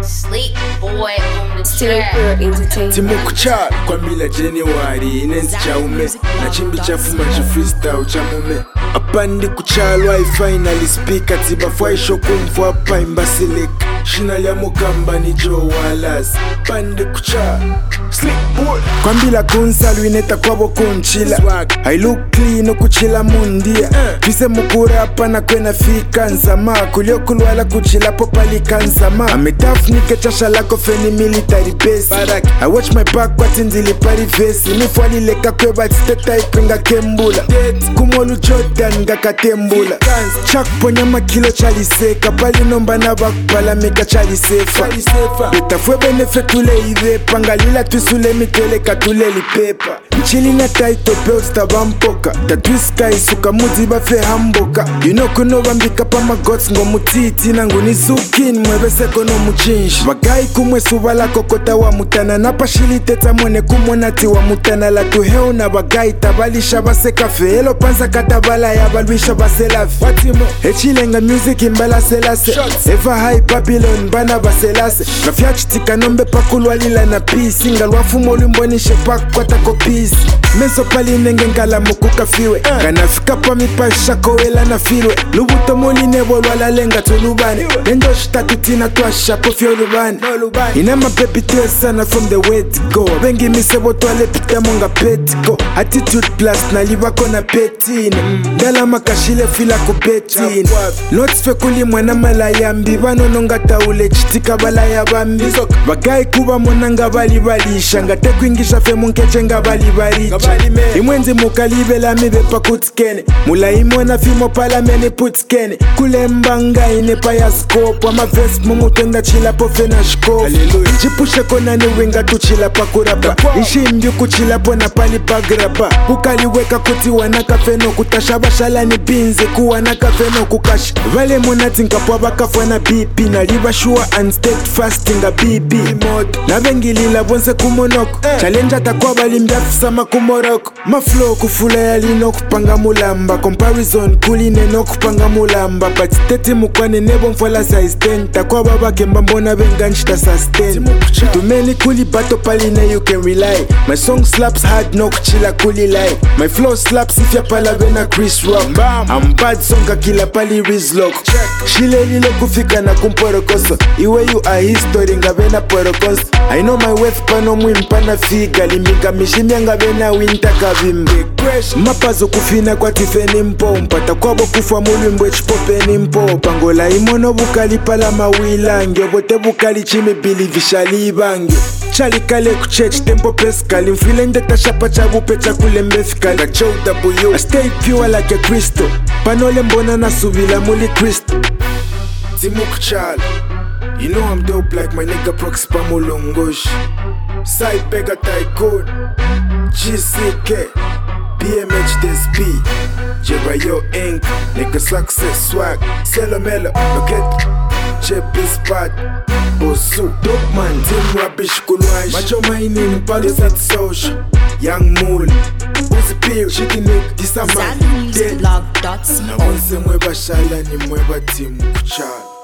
Sleep boy on the Still Pure Entertainment. Timukucha kwa mila January inenzi chaume na chimbi chafuma cha freestyle cha mume apandi kuchalwa finally speaker tibafwa ishokumvu hapa imbasilik shina lya mukamba ni Joe Wallace pandi kucha Sleep boy kwa mbila kunsalu ineta kwabo kunchila I look clean kuchila mundia twise mukura hapa na kwena fika nzama kulio kulwala kuchila popali kanzama ametafnike chasha lako feni military base I watch my back kwa tinzili pari vesi nifwali leka kweba titeta ikunga kembula kumolu Jordan nga katembula chak ponya makilo chaliseka pali nomba na bakpala meka chalisefa betafwe benefetule ive pangalila twisule mitele katule lipepa nchili na taito belts tabampoka tatwiska isuka muzi bafe hamboka you know kuno bambika pa magots ngo mutiti nangu nizukin mwebeseko no muchinshi bagai kumwe subala kokota wa mutana napashili teta mwene kumonati wa mutana la tuheo na bagai tabalisha baseka feelo panza katabala ya balwisha baselafi Fatimo echilenga music imbala selase Eva high Babylon bana baselase Rafyachitika nombe pakulwa lila na peace Ngalwafumo limbonishe pakwa tako peace Menso pali nenge ngala mukuka fiwe Ganafika pa mipasha kowela na filwe Lubuto moli nebolo ala lenga tulubane Nendo shitatutina tuasha pofyo lubane Inama baby sana from the way to go Bengi misebo tuale pita monga petiko Attitude plus na livako na petine Dala makashile fila kupetine Notes fekuli mwana malayambi Vano nonga taule chitika balaya bambi Bagai kuba monanga bali balisha Ngate kuingisha fe munkeche nga bali baricha Imwenzi mukalibe la mibe pa kutikene Mula imona fimo pala mene putikene Kule mbanga inepa ya scope Wama vest mumutenda chila po fena shkofu Jipushe kona ni winga tuchila pa kurapa Ishi mbyu kuchila po na pali pa grapa Ukaliweka kuti wanaka feno kutasha shala ni binze kuwa na kafeno kukashi Vale monati nkapwa bakafwa na BP Na liva shua and steadfast nga BB Na bengilila bonse kumonoko Challenge atakwa bali mbiafisa kumoroko Maflow kufula ya lino kupanga mulamba Comparison kuline no kupanga mulamba Patiteti mukwane nebo mfala size 10 Takwa baba kemba mbona benganchita sustain Tumeni kuli bato pali na you can rely My song slaps hard no kuchila kuli lie My flow slaps if ya pala bena Chris Rock I'm bad songa kila pali rizlock Shile lilo kufika na kumporokoso Iwe you a history nga bena porokoso I know my worth pano mwimpana figa Limbika mishimia nga bena winta kavimbe Mapazo kufina kwa tifeni mpo Mpata kwabo kufa mulwimbo chipopeni mpo Pangola imono bukali pala mawila Ngebote bukali chime bili vishali bange Chali kale kuchech tempo peskali Mfile ndeta shapa chabu pecha kulembe fikali Gachow W I stay pure like a crystal Panole mbona na subila muli crystal Timukuchala You know I'm dope like my nigga Prox Pamulongosh Side Pega Tycoon GCK BMH DSP Jebayo Inc Nigga Success Swag Selomelo Loket JP Spot Bosu Dope man Team Rubbish Kulwash Macho Mining Palo Set Social Young Mool Uzi Pio Chicken Nick Disama Dead Na onse mweba shala ni mweba Timukuchala